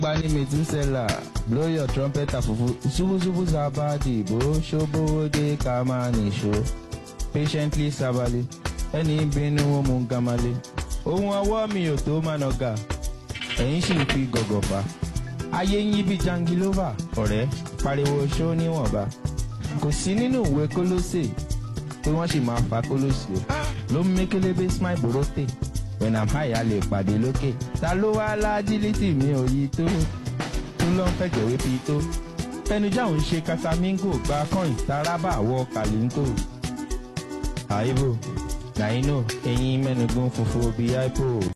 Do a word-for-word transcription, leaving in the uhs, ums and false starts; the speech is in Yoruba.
Bani Metusela, blow your trumpet afufu. Zubu zubu zabadi, bo shobo de kamani show. Patiently sabali, any binu mungamali. Ohun awo mi o to manoga, ẹ̀yin sì ń fi gọ̀gọ̀ fà. Ayé yín bí jangilova, ọ̀rẹ́, pariwo ṣó níwọ̀nba. Kò sí nínú ìwé Kólósè, tí wọ́n sì máa fa Kólósè. Ló ń mékélébé smile borote. When I'm high, a lè pàdé lókè. Ta ló wá lájílítì mi ò yí tó? Tún ló ń fẹ̀jẹ̀ wé fi tó. Tẹnujá òun ṣe Casamingo gba kọ́ìn taraba wọ Kàlíńtò. Àìbò, Nàínò, eyín mẹ́nugun funfun bíi àìpò.